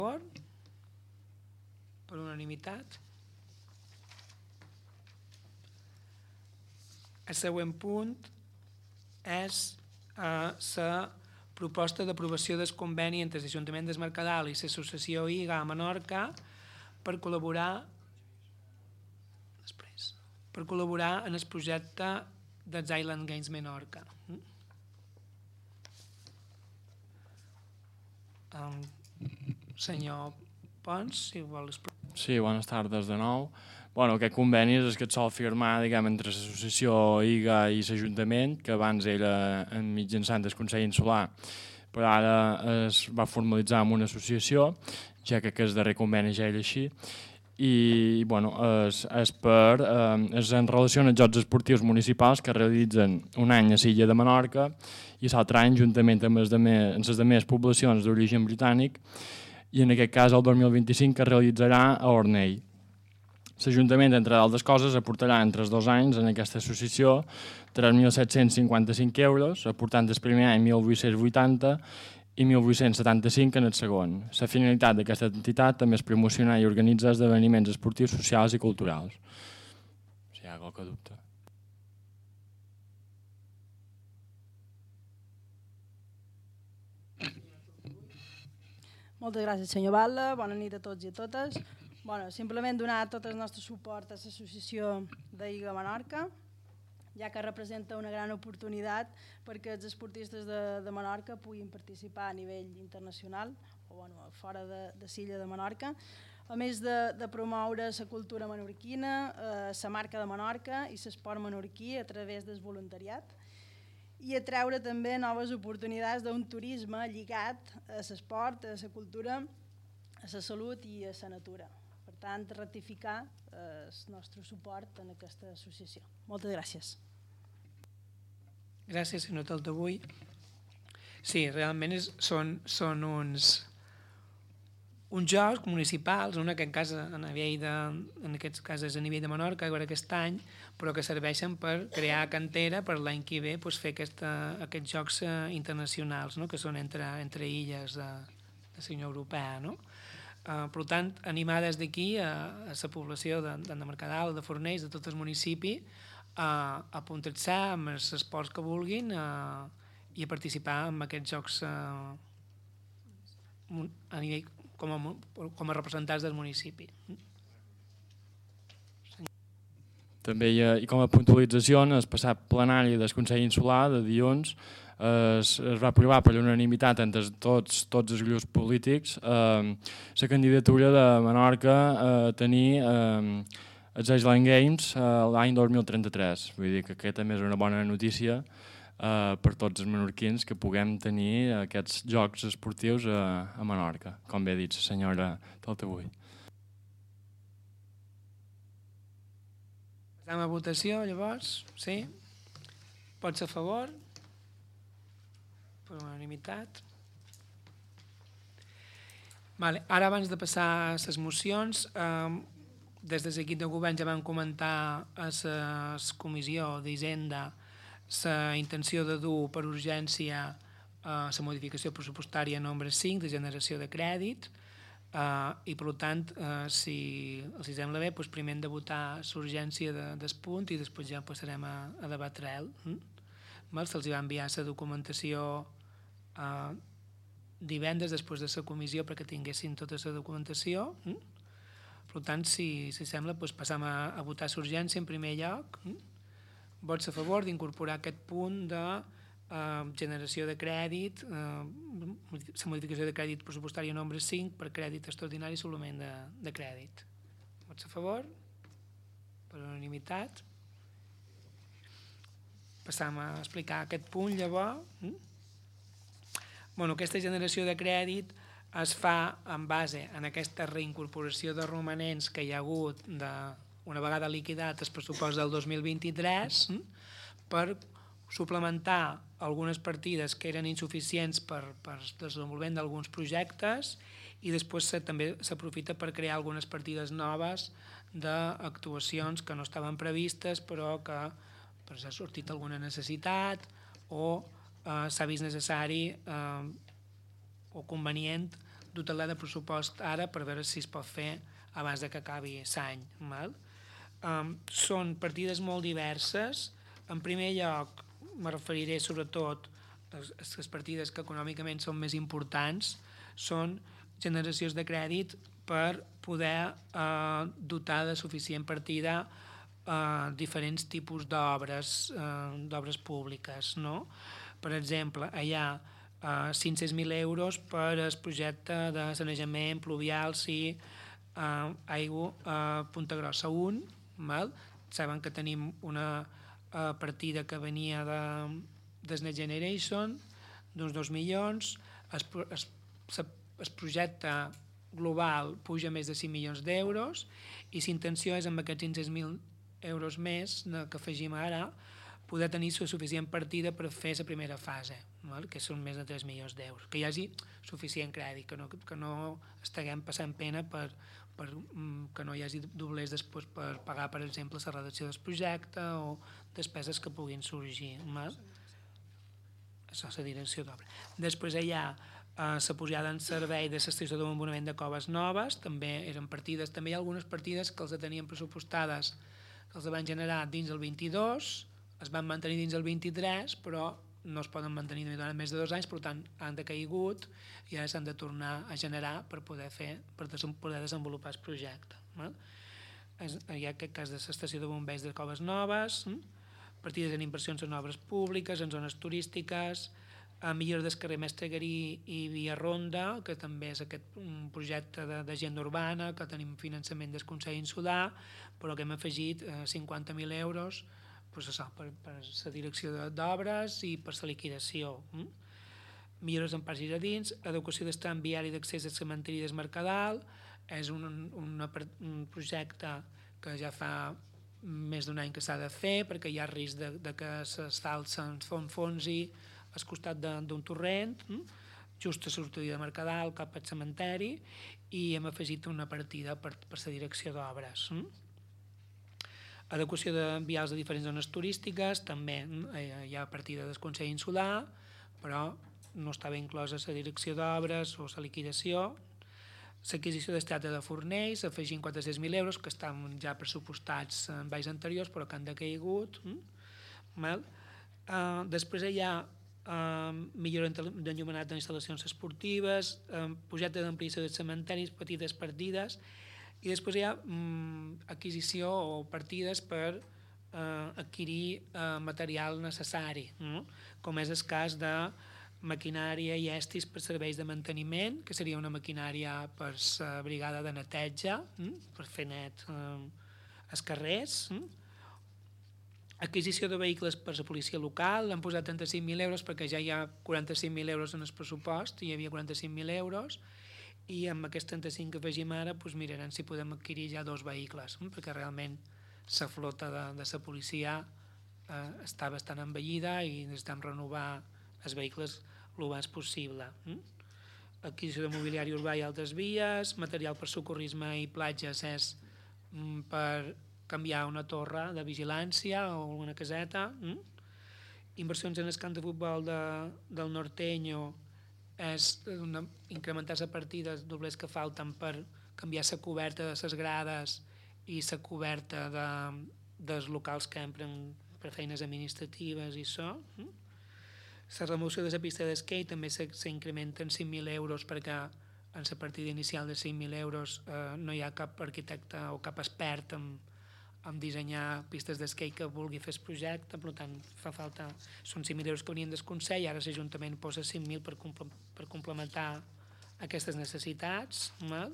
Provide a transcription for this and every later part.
Per unanimitat. El següent punt és la proposta d'aprovació del conveni entre l'Ajuntament del Mercadal i l'associació IGA a Menorca per col·laborar en el projecte dels Island Games Menorca. Senyor Pons, si vol explicar. Sí, bones tardes de nou. Aquest conveni és el que et sol firmar entre l'associació IGA i l'Ajuntament, que abans era mitjançant el Consell Insular, però ara es va formalitzar amb una associació, ja que el darrer conveni ja era així, i és en relació als Jocs Esportius Municipals que realitzen un any a l'illa de Menorca i l'altre any juntament amb les demés poblacions d'origen britànic, i en aquest cas el 2025 que es realitzarà a Ornell. L'Ajuntament, entre altres coses, aportarà entre els 2 anys en aquesta associació 3.755 euros, aportant el primer any 1.880 i 1.875 en el segon. La finalitat d'aquesta entitat també és promocionar i organitzar esdeveniments esportius, socials i culturals. Si hi ha qualque dubte. Moltes gràcies, senyor Batlle. Bona nit a tots i a totes. Simplement donar tot el nostre suport a l'associació d'IGA Menorca, ja que representa una gran oportunitat perquè els esportistes de Menorca puguin participar a nivell internacional o fora de l'illa de Menorca, a més de promoure la cultura menorquina, la marca de Menorca i l'esport menorquí a través del voluntariat, i atreure també noves oportunitats d'un turisme lligat a l'esport, a la cultura, a la salut i a la natura. Per tant, ratificar el nostre suport en aquesta associació. Moltes gràcies. Gràcies, senyor Taltabull. Sí, realment són uns jocs municipals, en aquest cas és a nivell de Menorca, aquest any, però que serveixen per crear cantera per l'any que ve fer aquests jocs internacionals, que són entre illes de la Unió Europea. Per tant, animar des d'aquí a la població de Mercadal, de Fornells, de tot el municipi, a apuntar-se amb els esports que vulguin i a participar en aquests jocs a nivell com a representants del municipi. També, i com a puntualització, en el passat plenari del Consell Insular de dilluns es va aprovar per unanimitat entre tots els grups polítics la candidatura de Menorca a tenir els Island Games l'any 2033. Vull dir que aquesta també és una bona notícia per tots els menorquins que puguem tenir aquests jocs esportius a Menorca, com bé ha dit la senyora Taltabull. Passam a votació, llavors. Sí? Pots a favor? Per unanimitat. Ara, abans de passar a les mocions, des de l'equip de govern ja vam comentar a la comissió d'Hisenda la intenció de dur per urgència la modificació pressupostària nombre 5 de generació de crèdit i, per tant, si els sembla bé, primer hem de votar l'urgència del punt i després ja passarem a debatre-el. Se'ls va enviar la documentació divendres després de la comissió perquè tinguessin tota la documentació. Per tant, si sembla, passam a votar l'urgència en primer lloc. Vots a favor d'incorporar aquest punt de generació de crèdit, la modificació de crèdit pressupostària nombre 5 per crèdit extraordinari i suplement de crèdit. Vots a favor? Per unanimitat. Passam a explicar aquest punt, llavors. Aquesta generació de crèdit es fa en base en aquesta reincorporació de romanents que hi ha hagut una vegada liquidat el pressupost del 2023 per suplementar algunes partides que eren insuficients per desenvolupament d'alguns projectes i després també s'aprofita per crear algunes partides noves d'actuacions que no estaven previstes però que s'ha sortit alguna necessitat o s'ha vist necessari o convenient dotar-la de pressupost ara per veure si es pot fer abans de que acabi l'any. Són partides molt diverses. En primer lloc, me referiré sobretot a les partides que econòmicament són més importants, són generacions de crèdit per poder dotar de suficient partida diferents tipus d'obres públiques. No? Per exemple, hi ha 500.000 euros per al projecte de sanejament pluvial si aigua a Punta Grossa 1. Saben que tenim una partida que venia de Next Generation d'uns 2 milions. El projecte global puja més de 5 milions d'euros i l'intenció és amb aquests 500.000 euros més que afegim ara poder tenir suficient partida per fer la primera fase, que són més de 3 milions d'euros, que hi hagi suficient crèdit, que no estiguem passant pena que no hi hagi doblers després per pagar, per exemple, la redacció del projecte o despeses que puguin sorgir. Això és la direcció d'obra. Després hi ha la posada en servei de l'estació de bombonament de Coves Noves, també eren partides, també hi ha algunes partides que els tenien pressupostades, que els van generar dins el 22, es van mantenir dins el 23, però no es poden mantenir durant més de 2 anys, per tant han decaigut i ara s'han de tornar a generar per poder desenvolupar el projecte. Hi ha aquest cas de l'estació de bombers de Coves Noves, partides en inversions en obres públiques, en zones turístiques, a millora del carrer Mestre Garí i Via Ronda, que també és aquest projecte d'agenda urbana, que tenim finançament del Consell Insular, però que hem afegit 50.000 euros per la direcció d'obres i per la liquidació. Millores en parcs i jardins, adequació del tram viari d'accés al cementiri del Mercadal, és un projecte que ja fa més d'un any que s'ha de fer perquè hi ha risc de que l'asfalt s'enfonsi al costat d'un torrent, just a sortida de Mercadal cap al cementeri, i hem afegit una partida per la direcció d'obres. Adequació de vials de diferents zones turístiques, també hi ha partida del Consell Insular, però no estava inclosa la direcció d'obres o la liquidació. L'adquisició del teatre de Fornells, afegint 400.000 euros, que estaven ja pressupostats en anys anteriors, però que han decaigut. Després hi ha millora d'enllumenat d'instal·lacions esportives, projecte d'ampliació dels cementaris, petites partides, i després hi ha adquisició o partides per adquirir material necessari, com és el cas de maquinària i estris per serveis de manteniment, que seria una maquinària per la brigada de neteja, per fer net els carrers. Adquisició de vehicles per la policia local, l'han posat 35.000 euros perquè ja hi ha 45.000 euros en el pressupost, hi havia 45.000 euros, i amb aquests 35 que afegim ara mirarem si podem adquirir ja 2 vehicles, perquè realment la flota de la policia està bastant envellida i necessitem renovar els vehicles el més possible. Adquisició de mobiliari urbà i altres vies, material per socorrisme i platges és per canviar una torre de vigilància o una caseta. Inversions en el camp de futbol del Norteño és incrementar la partida dels doblers que falten per canviar la coberta de les grades i la coberta dels locals que empren per feines administratives i això. La remoció de la pista d'esquí també s'incrementa en 5.000 euros perquè en la partida inicial de 5.000 euros no hi ha cap arquitecte o cap expert en dissenyar pistes d'esquí que vulgui fer el projecte, per tant fa falta, són 5.000 euros que venien del Consell, ara l'Ajuntament posa 5.000 per complementar aquestes necessitats.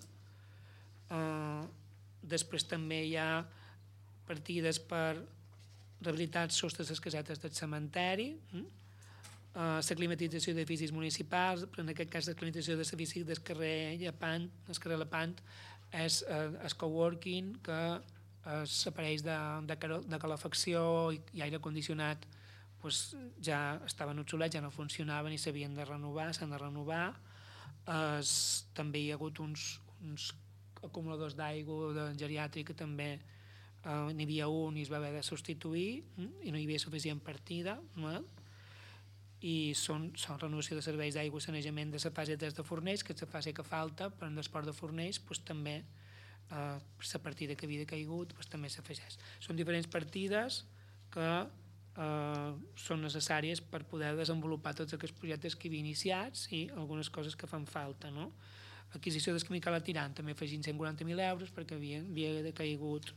Després també hi ha partides per rehabilitar els sostres de les casetes del cementeri, la climatització d'edificis municipals, en aquest cas la climatització de l'edifici del carrer Lepant, és el coworking, que els aparells de calefacció i aire condicionat ja estaven obsolets, ja no funcionaven i s'havien de renovar, s'han de renovar. També hi ha hagut uns acumuladors d'aigua de geriàtrica, també n'hi havia un i es va haver de substituir i no hi havia suficient partida. i són renovació de serveis d'aigua i sanejament de la fase 3 de Fornells, que és la fase que falta, però en l'esport de Fornells també la partida que havia caigut també s'afegeix. Són diferents partides que són necessàries per poder desenvolupar tots aquests projectes que havia iniciats i algunes coses que fan falta, no? Adquisició d'esquimical a Tirant, també afegint 140.000 euros perquè havia caigut.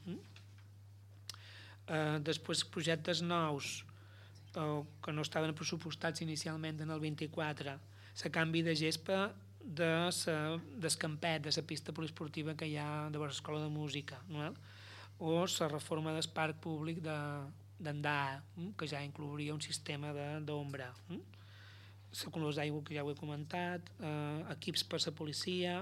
Després projectes nous que no estaven pressupostats inicialment en el 24, la canvi de gespa del campet, de la pista poliesportiva que hi ha de l'Escola de Música, no? O la reforma del parc públic d'Andà, que ja inclouria un sistema d'ombra. La colors d'aigua, que ja ho he comentat, equips per la policia.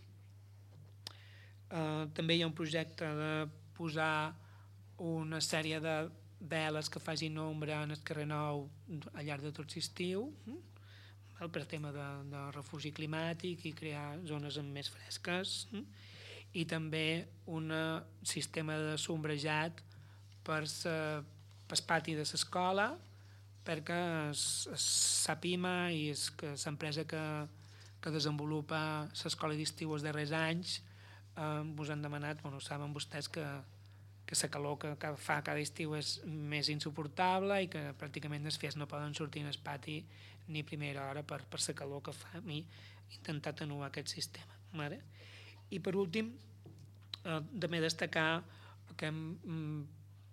També hi ha un projecte de posar una sèrie de veles que facin ombra en el carrer Nou al llarg de tot l'estiu, per tema de refugi climàtic i crear zones més fresques, i també un sistema de sombrejat per el pati de l'escola, perquè SAPIMA i l'empresa que desenvolupa l'escola d'estiu els darrers anys us han demanat, saben vostès que la calor que fa cada estiu és més insuportable i que pràcticament els fills no poden sortir al pati ni a primera hora per la calor que fa, i intentar atenuar aquest sistema. I per últim, també destacar que hem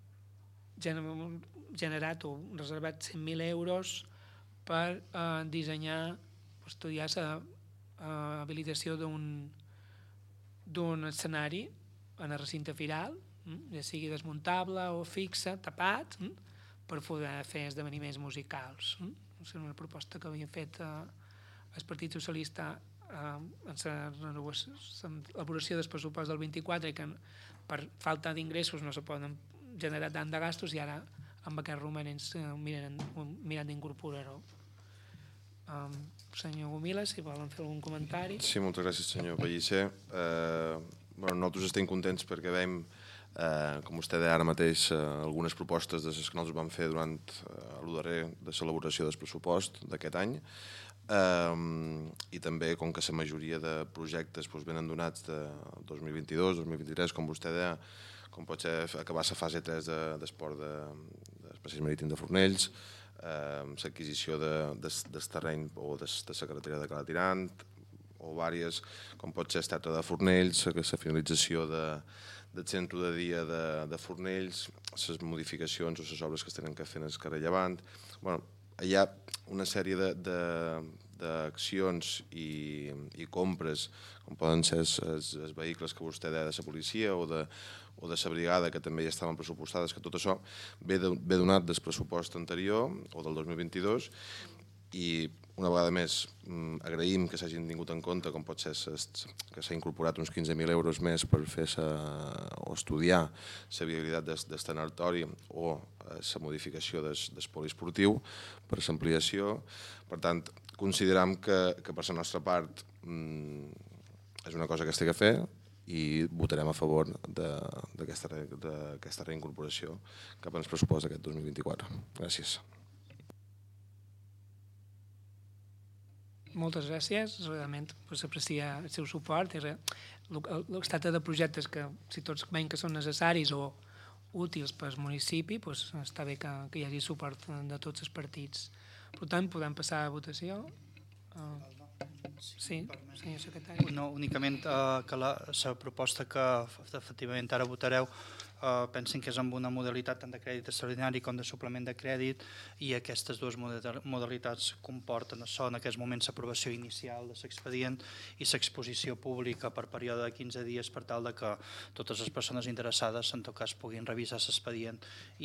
generat o reservat 100.000 euros per dissenyar, estudiar l'habilitació d'un escenari en el recinte firal, ja sigui desmuntable o fixe, tapat, per poder fer esdeveniments musicals. És una proposta que havia fet el Partit Socialista en l'elaboració del pressupost del 24 i que per falta d'ingressos no se poden generar tant de gastos i ara amb aquests romanents mirant d'incorporar-ho. Senyor Gomila, si volen fer algun comentari. Sí, moltes gràcies, senyor Pellicer. Nosaltres estem contents perquè veiem, com vostè deia ara mateix, algunes propostes de les que nosaltres vam fer durant el darrer de l'elaboració del pressupost d'aquest any, i també com que la majoria de projectes venen donats de 2022, 2023, com vostè deia, com pot ser acabar la fase 3 d'esport d'espais marítim de Fornells, l'adquisició del terreny o de la carretera de Cala Tirant, o diverses, com pot ser el teatre de Fornells, la finalització del centre de dia de Fornells, les modificacions o les obres que es tenen que fer en el carrer Llevant. Hi ha una sèrie d'accions i compres, com poden ser els vehicles que vostè deia de la policia o de la brigada, que també ja estaven pressupostades, que tot això ve donat del pressupost anterior o del 2022, i una vegada més agraïm que s'hagin tingut en compte, com pot ser que s'ha incorporat uns 15.000 euros més per fer o estudiar la viabilitat del tanatori o la modificació del poliesportiu per l'ampliació. Per tant, consideram que per la nostra part és una cosa que es té que fer i votarem a favor d'aquesta reincorporació cap al pressupost d'aquest 2024. Gràcies. Moltes gràcies, realment s'aprecia el seu suport i es tracta de projectes que si tots veiem que són necessaris o útils per al municipi, està bé que hi hagi suport de tots els partits. Per tant, podem passar a votació. Sí, senyor secretari. No, únicament que la proposta que efectivament ara votareu pensen que és amb una modalitat tant de crèdit extraordinari com de suplement de crèdit, i aquestes dues modalitats comporten això, en aquests moments l'aprovació inicial de l'expedient i l'exposició pública per període de 15 dies per tal que totes les persones interessades en tot cas puguin revisar l'expedient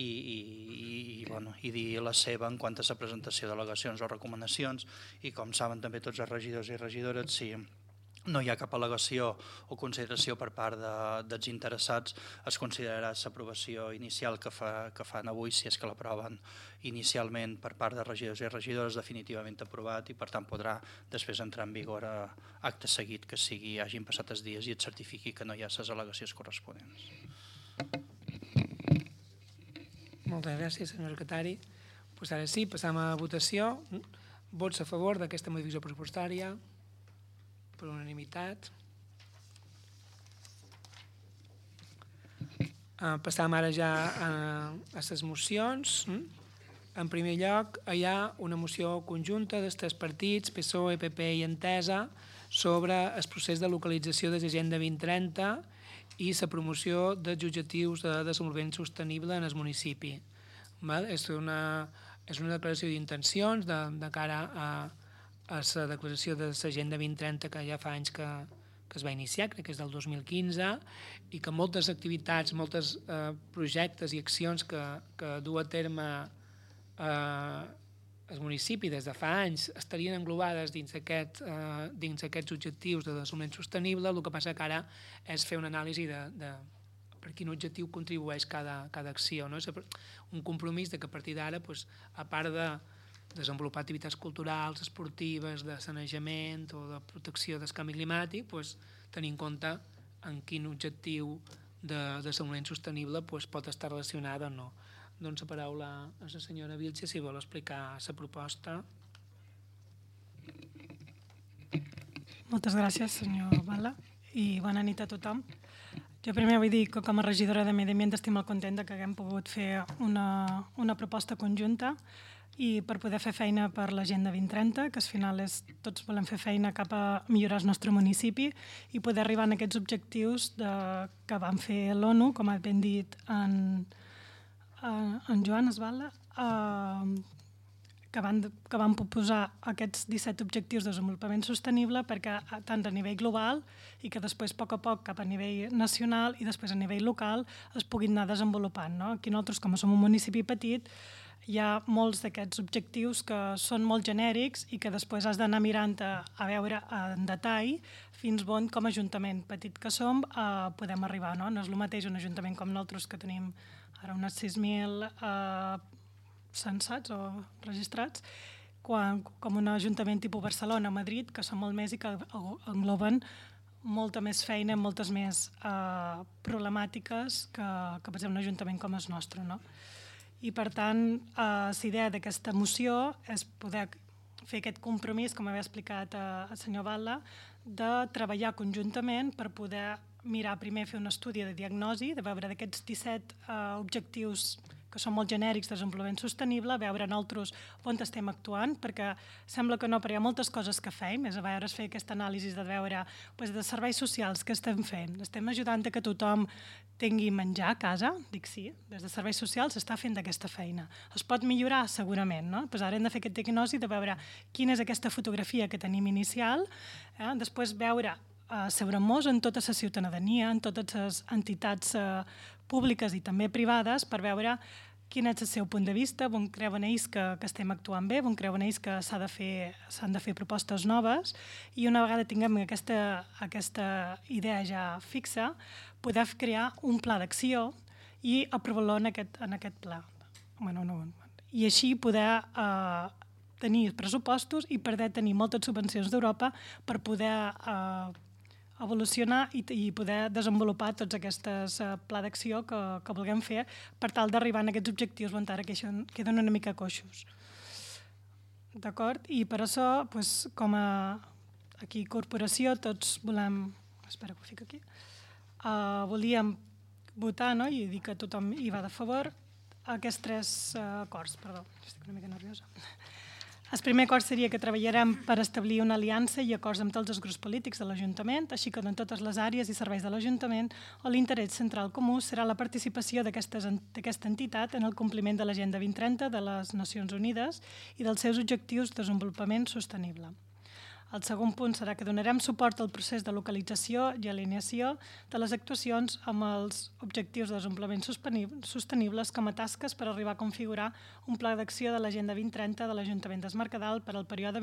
i dir la seva en quant a la presentació d'al·legacions o recomanacions, i com saben també tots els regidors i regidores, si no hi ha cap al·legació o consideració per part dels interessats, es considerarà l'aprovació inicial que fan avui, si és que l'aproven inicialment per part de regidors i regidores, definitivament aprovat, i per tant podrà després entrar en vigor acte seguit que hagin passat els dies i et certifiqui que no hi ha les al·legacions corresponents. Moltes gràcies, senyor secretari. Pues ara sí, passam a votació. Vots a favor d'aquesta modificació pressupostària per unanimitat. Passam ara ja a les mocions. En primer lloc, hi ha una moció conjunta dels tres partits, PSOE, PP i Entesa, sobre el procés de localització de l'Agenda 2030 i la promoció dels objectius de desenvolupament sostenible en el municipi. És una declaració d'intencions de cara a la declaració de l'Agenda 2030 que ja fa anys que es va iniciar, crec que és del 2015, i que moltes activitats, molts projectes i accions que du a terme el municipi des de fa anys estarien englobades dins aquests objectius de desenvolupament sostenible. El que passa que ara és fer una anàlisi de per quin objectiu contribueix cada acció. És un compromís que a partir d'ara, a part de desenvolupar activitats culturals, esportives, de sanejament o de protecció del canvi climàtic, tenir en compte en quin objectiu de desenvolupament sostenible pot estar relacionat o no. Doncs la paraula a la senyora Vilche si vol explicar la proposta. Moltes gràcies, senyor Bala, i bona nit a tothom. Jo primer vull dir que com a regidora de Medi Ambient estic molt contenta que haguem pogut fer una proposta conjunta i per poder fer feina per l'Agenda 2030, que al final tots volem fer feina cap a millorar el nostre municipi i poder arribar a aquests objectius que van fer l'ONU, com ha ben dit en Joan Esbala, que van proposar aquests 17 objectius de desenvolupament sostenible perquè tant a nivell global i que després a poc cap a nivell nacional i després a nivell local es puguin anar desenvolupant. Aquí nosaltres, com som un municipi petit, hi ha molts d'aquests objectius que són molt genèrics i que després has d'anar mirant a veure en detall fins on, com a ajuntament petit que som, podem arribar. No és el mateix un ajuntament com nosaltres, que tenim ara unes 6.000 censats o registrats, com un ajuntament tipus Barcelona o Madrid, que són molt més i que engloben molta més feina, moltes més problemàtiques que per exemple, un ajuntament com el nostre. I, per tant, la idea d'aquesta moció és poder fer aquest compromís, com havia explicat el senyor Batlle, de treballar conjuntament per poder mirar primer fer un estudi de diagnosi, de veure d'aquests 17 objectius que són molt genèrics de desenvolupament sostenible, veure nosaltres on estem actuant, perquè sembla que no, però hi ha moltes coses que fem, és a veure, fer aquesta anàlisi de veure de serveis socials que estem fent. Estem ajudant a que tothom tingui menjar a casa? Dic sí, des de serveis socials s'està fent aquesta feina. Es pot millorar segurament, no? Ara hem de fer aquest diagnosi de veure quina és aquesta fotografia que tenim inicial, després veure asseure-nos en tota la ciutadania, en totes les entitats públiques i també privades, per veure quin és el seu punt de vista, on creuen ells que estem actuant bé, on creuen ells que s'han de fer propostes noves, i una vegada tinguem aquesta idea ja fixa, poder crear un pla d'acció i aprovar-lo en aquest pla. I així poder tenir pressupostos i poder tenir moltes subvencions d'Europa per poder evolucionar i poder desenvolupar tots aquests pla d'acció que vulguem fer per tal d'arribar a aquests objectius on ara queden una mica coixos. D'acord? I per això, com a corporació, tots volem... Espera que ho fico aquí. Volíem votar, i dir que tothom hi va de favor, aquests 3 acords. Perdó, estic una mica nerviosa. El primer acord seria que treballarem per establir una aliança i acords amb tots els grups polítics de l'Ajuntament, així que en totes les àrees i serveis de l'Ajuntament, on l'interès central comú serà la participació d'aquesta entitat en el compliment de l'Agenda 2030 de les Nacions Unides i dels seus objectius de desenvolupament sostenible. El segon punt serà que donarem suport al procés de localització i alineació de les actuacions amb els objectius de desenvolupament sostenibles com a tasques per arribar a configurar un pla d'acció de l'Agenda 2030 de l'Ajuntament d'Es Mercadal per al període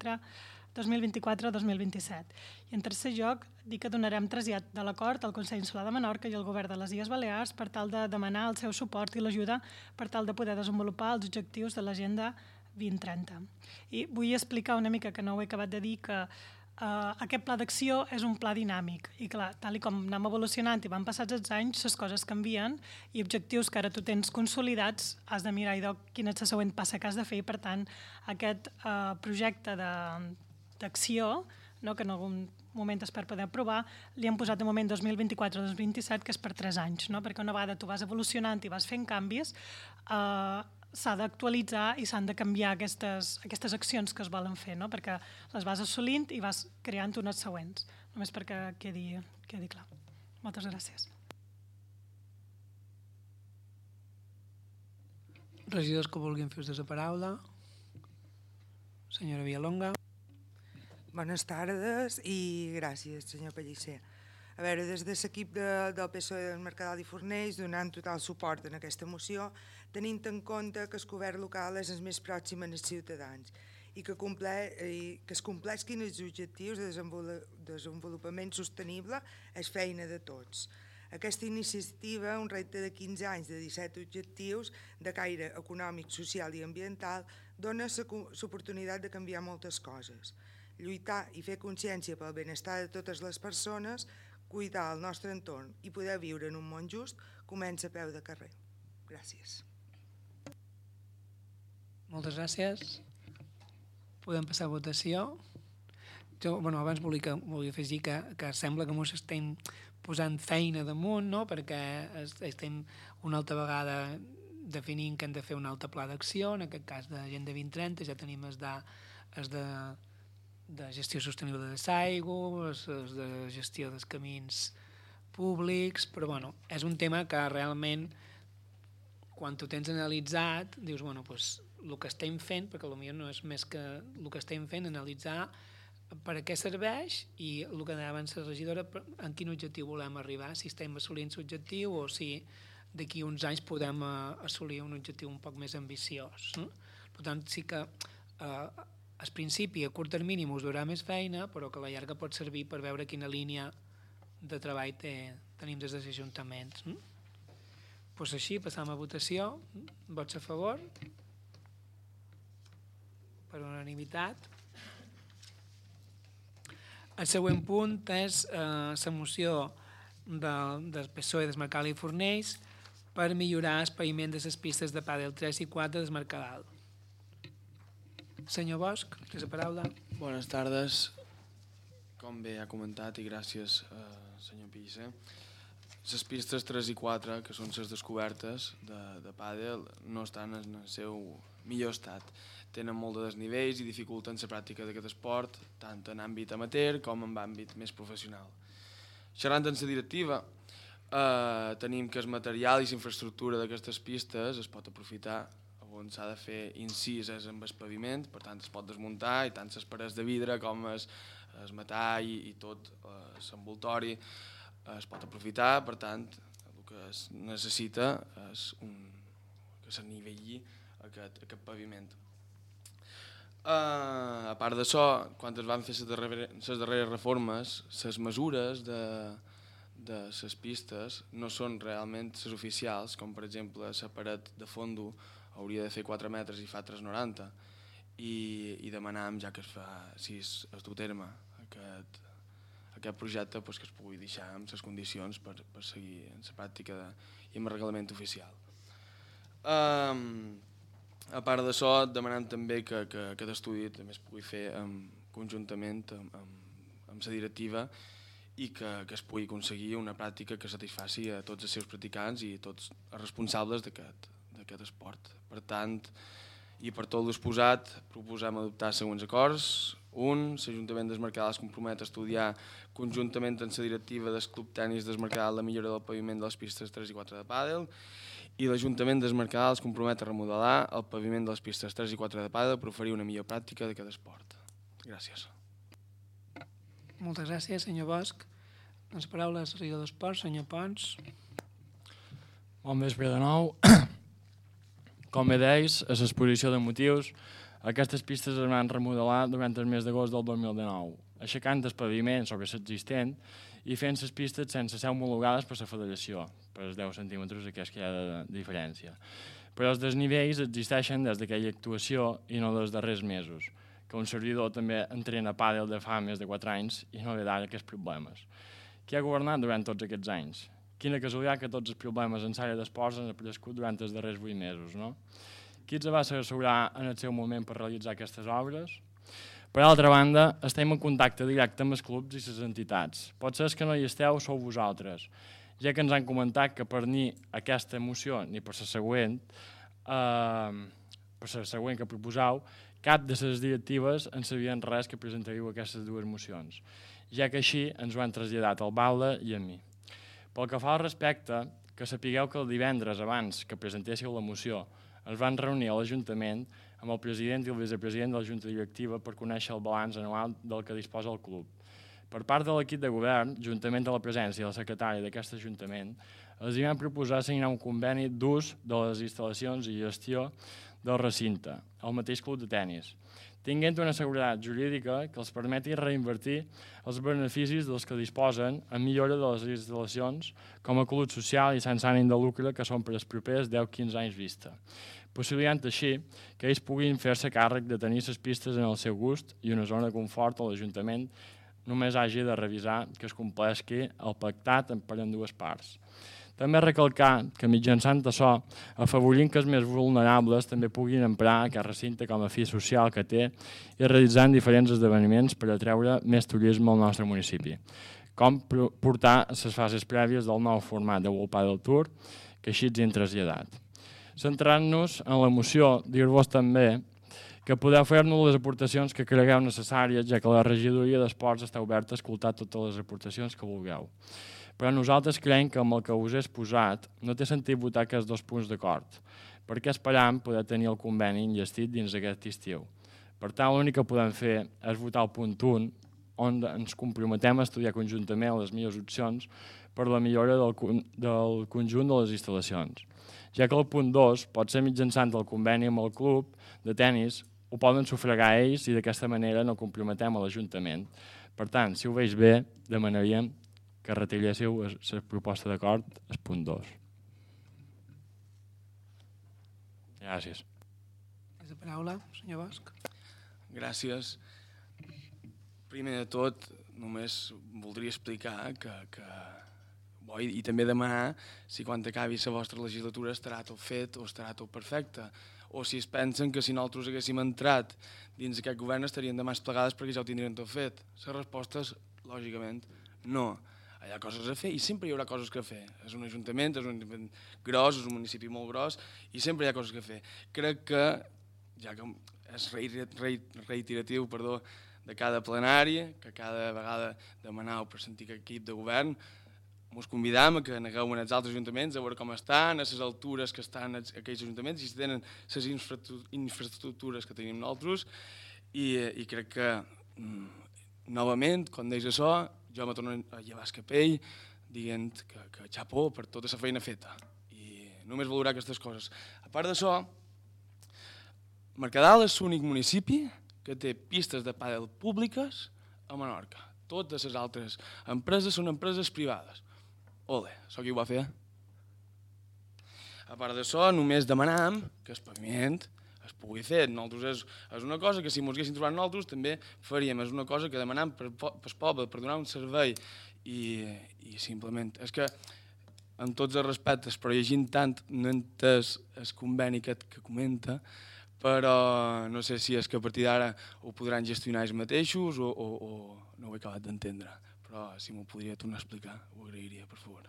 2024-2027. I en tercer lloc, dir que donarem trasllat de l'acord al Consell Insular de Menorca i al Govern de les Illes Balears per tal de demanar el seu suport i l'ajuda per tal de poder desenvolupar els objectius de l'Agenda 2030. I vull explicar una mica, que no ho he acabat de dir, que aquest pla d'acció és un pla dinàmic i clar, tal com anem evolucionant i van passats els anys, les coses canvien i objectius que ara tu tens consolidats has de mirar quina és la següent passa que has de fer i per tant aquest projecte d'acció, no, que en algun moment es per poder aprovar, li han posat de moment 2024-2027 que és per 3 anys, no? Perquè una vegada tu vas evolucionant i vas fent canvis s'ha d'actualitzar i s'han de canviar aquestes accions que es volen fer, no? Perquè les vas assolint i vas creant unes següents. Només perquè quedi clar. Moltes gràcies. Regidors que vulguin fer ús de la paraula. Senyora Villalonga. Bones tardes i gràcies, senyor Pellicer. A veure, des de l'equip del PSOE del Mercadal i Fornells donant total suport en aquesta moció, tenint en compte que el govern local és el més pròxim als ciutadans i que es compleixin els objectius de desenvolupament sostenible és feina de tots. Aquesta iniciativa, un repte de 15 anys de 17 objectius de caire econòmic, social i ambiental, dona l'oportunitat de canviar moltes coses. Lluitar i fer consciència pel benestar de totes les persones, cuidar el nostre entorn i poder viure en un món just comença a peu de carrer. Gràcies. Moltes gràcies. Podem passar a votació. Jo, abans volia afegir que sembla que ens estem posant feina damunt, no? Perquè estem una altra vegada definint que hem de fer un altre pla d'acció, en aquest cas d'Agenda 2030, ja tenim de gestió sostenible de l'aigua, de gestió dels camins públics, però és un tema que realment, quan tu tens analitzat, dius, el que estem fent, perquè potser no és més que el que estem fent, analitzar per a què serveix i el que deia abans la regidora, en quin objectiu volem arribar, si estem assolint l'objectiu o si d'aquí uns anys podem assolir un objectiu un poc més ambiciós. Per tant, sí que al principi, a curt termini, us durà més feina, però que a la llarga pot servir per veure quina línia de treball tenim des dels ajuntaments. Doncs així, passam a votació. Vots a favor? Per unanimitat. El següent punt és la moció del PSOE del Mercadal i Fornells per millorar el paviment de les pistes de pàdel 3 i 4 del Mercadal. Senyor Bosch, té la paraula. Bones tardes. Com bé ha comentat, i gràcies, senyor Pellicer, les pistes 3 i 4, que són les descobertes de pàdel, no estan en el seu millor estat. Tenen molt de desnivells i dificulten la pràctica d'aquest esport, tant en àmbit amateur com en àmbit més professional. Xerrant en la directiva, tenim que el material i la infraestructura d'aquestes pistes es pot aprofitar on s'ha de fer incises amb el paviment, per tant es pot desmuntar i tant les parets de vidre com el metall i tot l'envoltori es pot aprofitar, per tant el que es necessita és que s'anivelli aquest paviment. A part d'això, quan es van fer les darreres reformes, les mesures de les pistes no són realment les oficials, com per exemple la paret de fondo hauria de fer 4 metres i fa 3,90 i demanàvem, ja que es du a terme aquest projecte, que es pugui deixar amb les condicions per seguir en la pràctica i amb el reglament oficial. A part d'això, demanant també que aquest estudi també es pugui fer conjuntament amb la directiva i que es pugui aconseguir una pràctica que satisfaci a tots els seus practicants i tots els responsables d'aquest esport. Per tant, i per tot l'exposat, proposem adoptar següents acords. 1. L'Ajuntament del Mercadal es compromet a estudiar conjuntament amb la directiva del Club Tenis del Mercadal la millora del paviment de les pistes 3 i 4 de pàdel i l'Ajuntament del Mercadal es compromet a remodelar el paviment de les pistes 3 i 4 de pàdel per oferir una millor pràctica d'aquest esport. Gràcies. Moltes gràcies, senyor Bosch. Les paraules al regidor d'Esports, senyor Pons. Bon vespre de nou. Com bé deis, a l'exposició de motius, aquestes pistes es van remodelar durant el mes d'agost del 2019, aixecant el paviment sobre l'existent i fent les pistes sense ser homologades per la federació, per els 10 centímetres aquests que hi ha de diferència. Però els desnivells existeixen des d'aquella actuació i no dels darrers mesos, que un servidor també entrena pàdel de fa més de 4 anys i no ve d'ara aquests problemes. Qui ha governat durant tots aquests anys? Quina casualitat que tots els problemes en l'àrea d'esports han aparegut durant els darrers 8 mesos, no? Qui ens va assegurar en el seu moment per realitzar aquestes obres? Per altra banda, estem en contacte directe amb els clubs i les entitats. Pot ser que no hi esteu, sou vosaltres, ja que ens han comentat que per ni aquesta moció ni per la següent que proposau, cap de les directives en sabien res que presentaríeu aquestes dues mocions, ja que així ens ho han traslladat al Balda i a mi. Pel que fa al respecte, que sapigueu que el divendres abans que presentéssiu la moció ens van reunir a l'Ajuntament amb el president i el vicepresident de la Junta Directiva per conèixer el balanç anual del que disposa el club. Per part de l'equip de govern, juntament amb la presència del secretari d'aquest Ajuntament, els hi van proposar signar un conveni d'ús de les instal·lacions i gestió del recinte, el mateix club de tennis, tinguent una seguretat jurídica que els permeti reinvertir els beneficis dels que disposen en millora de les instal·lacions com a club social i sense ànim de lucre que són per als propers 10-15 anys vista, possibilitant així que ells puguin fer-se càrrec de tenir les pistes en el seu gust i una zona de confort a l'Ajuntament només hagi de revisar que es compleixi el pactat per ambdues parts. També recalcar que mitjançant això, afavorint que els més vulnerables també puguin emprar aquest recinte com a fi social que té i realitzant diferents esdeveniments per atreure més turisme al nostre municipi, com portar les fases prèvies del nou format de World Padel Tour, que així ens hi hem traslladat. Centrant-nos en la moció, dir-vos també que podeu fer-nos les aportacions que cregueu necessàries, ja que la regidoria d'esports està oberta a escoltar totes les aportacions que vulgueu. Però nosaltres creiem que amb el que us he exposat no té sentit votar aquests 2 punts d'acord, perquè esperam poder tenir el conveni enllestit dins d'aquest estiu. Per tant, l'únic que podem fer és votar el punt 1, on ens comprometem a estudiar conjuntament les millors opcions per la millora del conjunt de les instal·lacions, ja que el punt 2 pot ser mitjançant el conveni amb el club de tennis, ho poden sufragar ells i d'aquesta manera no comprometem a l'Ajuntament. Per tant, si ho veig bé, demanaríem que retiréssiu la proposta d'acord al punt 2. Gràcies. És la paraula, senyor Bosch. Gràcies. Primer de tot, només voldria explicar i també demanar si quan acabi la vostra legislatura estarà tot fet o estarà tot perfecte, o si es pensen que si nosaltres haguéssim entrat dins aquest govern estaríem de mans plegades perquè ja ho tindrien tot fet. La resposta és, lògicament, no. Hi ha coses a fer i sempre hi haurà coses a fer. És un ajuntament gros, és un municipi molt gros i sempre hi ha coses a fer. Crec que, ja que és reiteratiu de cada plenari, que cada vegada demanau per sentir aquest equip de govern, ens convidam a que anegueu en els altres ajuntaments a veure com estan, a les altures que estan aquells ajuntaments, i si tenen les infraestructures que tenim nosaltres, i crec que, novament, quan deix això, jo me torno a llevar el capell dient que xapó per tota la feina feta. I només valorar aquestes coses. A part d'això, Mercadal és l'únic municipi que té pistes de pàdel públiques a Menorca. Totes les altres empreses són empreses privades. Ole, això qui ho va fer? A part d'això, només demanam que el paviment es pugui fer. Nosaltres és una cosa que si ens haguéssim trobat nosaltres també faríem. És una cosa que demanam pel poble, per donar un servei. I simplement, és que amb tots els respectes, però llegint tant no he entès el conveni que comenta, però no sé si és que a partir d'ara ho podran gestionar ells mateixos o no ho he acabat d'entendre. Però si m'ho podria tornar a explicar, ho agrairia, per favor.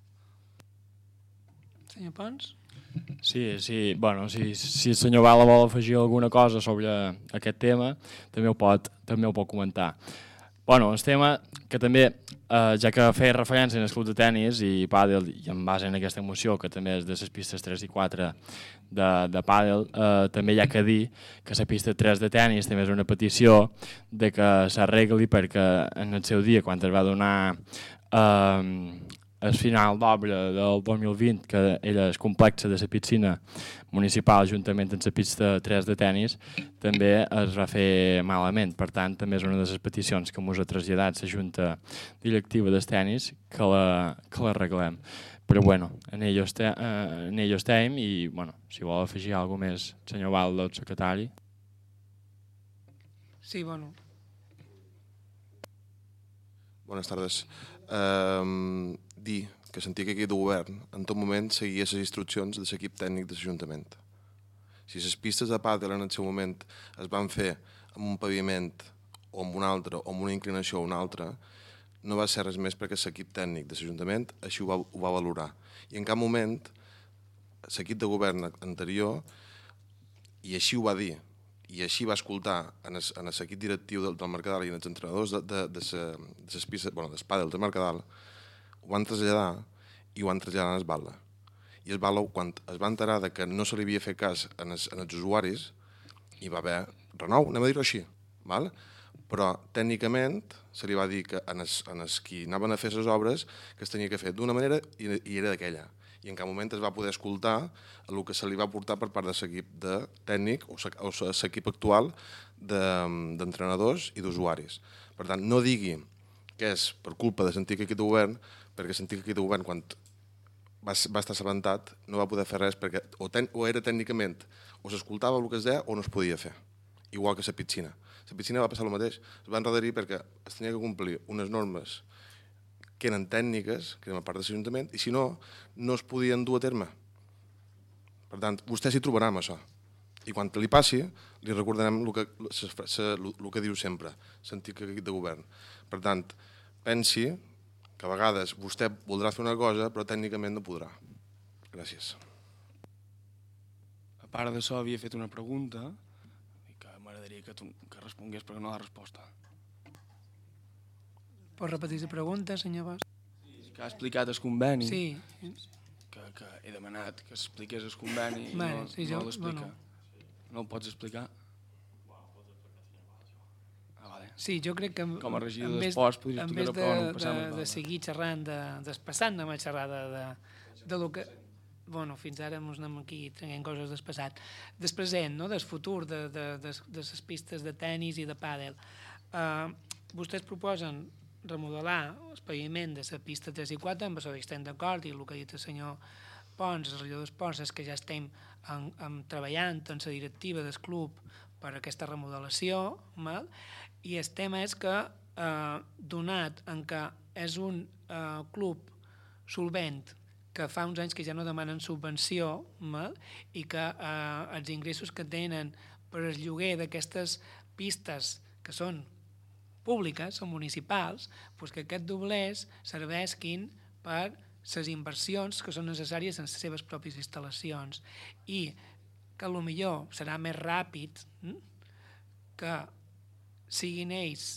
Senyor Pons? Sí. Bueno, si el senyor Bala vol afegir alguna cosa sobre aquest tema, també ho pot comentar. Bueno, el tema que també, ja que feia referència en el club de tennis i pàdel, i en base en aquesta moció, que també és de les pistes 3 i 4 de pàdel, també hi ha que dir que la pista 3 de tennis també és una petició de que s'arregli perquè en el seu dia, quan es va donar el final d'obra del 2020, que era el complex de la piscina municipal juntament amb la pista 3 de tennis, també es va fer malament. Per tant, també és una de les peticions que ens ha traslladat la Junta Directiva del Tenis que l'arreglem. Però bueno, en ello estem i si vol afegir alguna cosa més, senyor Baldo, el secretari. Sí, bueno. Bones tardes. Dir que l'antic equip de govern en tot moment seguia les instruccions de l'equip tècnic de l'Ajuntament. Si les pistes de pàdel en el seu moment es van fer amb un paviment o amb un altre, o amb una inclinació o una altra, no va ser res més perquè l'equip tècnic de l'Ajuntament així ho va valorar. I en cap moment l'equip de govern anterior, i així ho va dir, i així va escoltar en l'equip directiu del Mercadal i en els entrenadors de les pistes, del pàdel del Mercadal, ho van traslladar i ho van traslladar a Esbala. I Esbala, quan es va enterar que no se li havia fet cas als usuaris, hi va haver renou, anem a dir-ho així. Però tècnicament se li va dir que a els qui anaven a fer les obres que es tenia que fer d'una manera i era d'aquella. I en cap moment es va poder escoltar el que se li va portar per part de l'equip tècnic o l'equip actual d'entrenadors i d'usuaris. Per tant, no digui que és per culpa de l'antic equip de govern, perquè l'antic equip de govern, quan va estar assabentat, no va poder fer res perquè o era tècnicament, o s'escoltava el que es deia o no es podia fer. Igual que la piscina. La piscina va passar el mateix. Es va endarrerir perquè es tenia que complir unes normes que eren tècniques, que eren a part de l'Ajuntament, i si no, no es podien dur a terme. Per tant, vostè s'hi trobarà amb això. I quan li passi, li recordarem el que diu sempre, l'antic equip de govern. Per tant, pensi que a vegades vostè voldrà fer una cosa, però tècnicament no podrà. Gràcies. A part d'això, havia fet una pregunta i que m'agradaria que respongués perquè no la resposta. Pot repetir la pregunta, senyor Bosch? Que ha explicat el conveni. Sí. Que he demanat que expliqués el conveni i no l'explica. No el pots explicar? Sí, jo crec que com a regidor d'esports podries explicar-ho, però no passem de seguir xerrant, passant de xerrada de lo que... Bueno, fins ara ens anem aquí traient coses del passat. Del present, no? Del futur, de les pistes de tennis i de pàdel. Vostès proposen remodelar el paviment de la pista 3 i 4, amb això estem d'acord, i el que ha dit el senyor Pons, el regidor d'esports, és que ja estem treballant en la directiva del club per aquesta remodelació, i el tema és que, donat en que és un club solvent que fa uns anys que ja no demanen subvenció i que els ingressos que tenen per el lloguer d'aquestes pistes que són públiques, són municipals, doncs que aquests doblers serveixin per les inversions que són necessàries en les seves pròpies instal·lacions i que potser serà més ràpid que siguin ells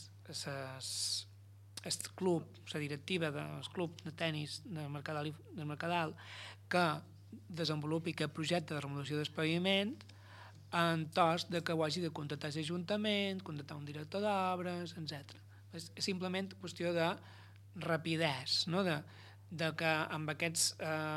el club, la directiva del club de tennis del Mercadal que desenvolupi aquest projecte de remodelació del paviment en tos de que ho hagi de contractar l'Ajuntament, contractar un director d'obres, etc. És simplement qüestió de rapidesa, no? De que amb aquests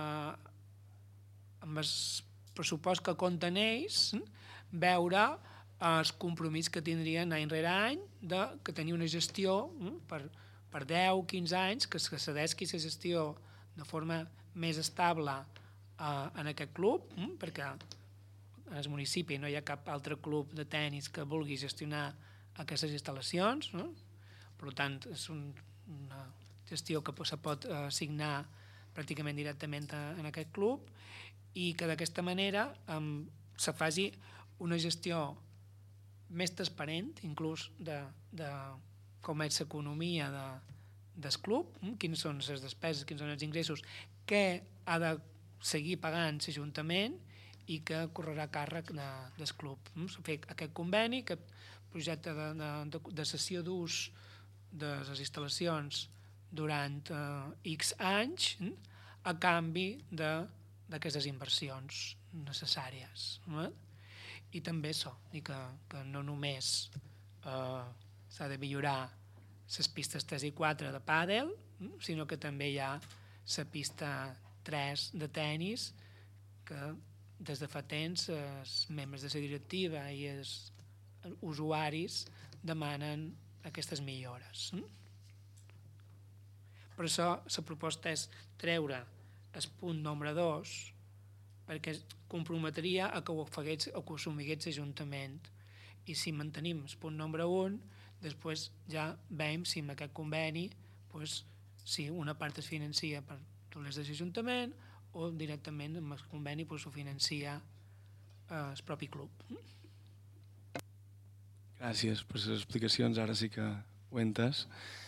amb el pressupost que compten ells veure els compromís que tindrien any rere any que tenir una gestió per 10-15 anys, que s'adesqui la gestió de forma més estable en aquest club, perquè al municipi no hi ha cap altre club de tennis que vulgui gestionar aquestes instal·lacions, no? Per tant, és una gestió que se pot assignar pràcticament directament en aquest club i que d'aquesta manera se faci una gestió més transparent, inclús de com és l'economia del club, quines són les despeses, quins són els ingressos, què ha de seguir pagant l'Ajuntament i que correrà a càrrec del club. Fer aquest conveni, aquest projecte de cessió d'ús de les instal·lacions durant X anys a canvi d'aquestes inversions necessàries. I també això, que no només s'ha de millorar les pistes 3 i 4 de pàdel, sinó que també hi ha la pista 3 de tennis que des de fa temps els membres de la directiva i els usuaris demanen aquestes millores. Per això la proposta és treure el punt número 2 perquè comprometria a que ho assumigués l'Ajuntament i si mantenim el punt número 1, després ja veiem si amb aquest conveni si una part es financia per les de l'Ajuntament o directament amb el conveni ho financia el propi club. Gràcies per les explicacions, ara sí que ho he entès.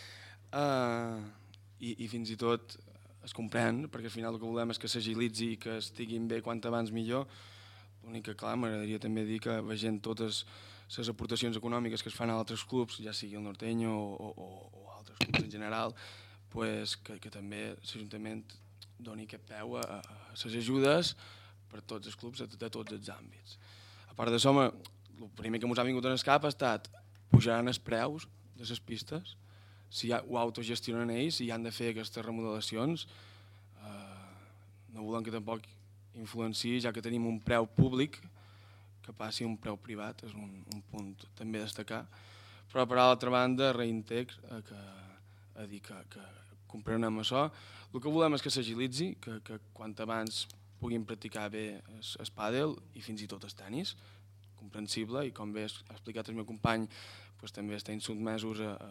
I fins i tot es comprèn, perquè al final el que volem és que s'agilitzi i que estiguin bé quant abans millor. L'únic que, clar, m'agradaria també dir que veient totes les aportacions econòmiques que es fan a altres clubs, ja sigui el Norteño o altres clubs en general, que també l'Ajuntament doni aquest peu a les ajudes per tots els clubs de tots els àmbits. A part d'això, el primer que ens ha vingut en el cap ha estat pujaran els preus de les pistes, si ho autogestionen ells, si han de fer aquestes remodelacions, no volem que tampoc influenciï, ja que tenim un preu públic, que passi un preu privat, és un punt també a destacar. Però per l'altra banda, reintex a dir que comprenem això. El que volem és que s'agilitzi, que quant abans puguin practicar bé el pàdel i fins i tot el tenis, comprensible, i com bé ha explicat el meu company, també estem sotmesos a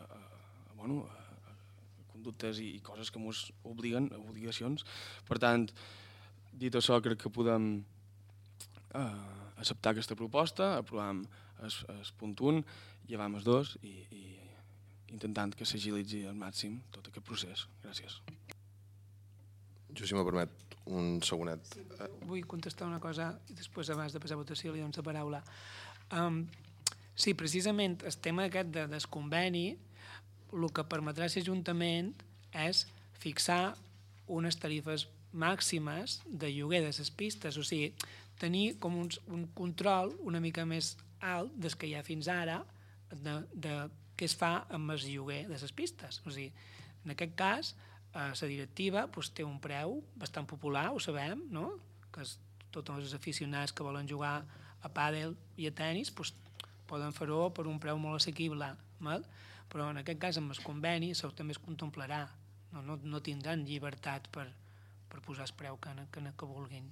conductes i coses que ens obliguen, obligacions. Per tant, dit això, crec que podem acceptar aquesta proposta, aprovem el punt 1, llevam el 2 i intentant que s'agilitzi al màxim tot aquest procés. Gràcies. Jo, si m'ho permet, un segonet. Sí, vull contestar una cosa i després, abans de passar a votació, li dono la paraula. Sí, precisament el tema aquest del conveni, el que permetrà l'Ajuntament és fixar unes tarifes màximes de lloguer de les pistes, o sigui, tenir com un control una mica més alt des que hi ha fins ara de què es fa amb el lloguer de les pistes. O sigui, en aquest cas, la directiva té un preu bastant popular, ho sabem, no? Que tots els aficionats que volen jugar a pàdel i a tenis poden fer-ho per un preu molt assequible, però en aquest cas amb el conveni això també es contemplarà, no tindran llibertat per posar el preu que vulguin.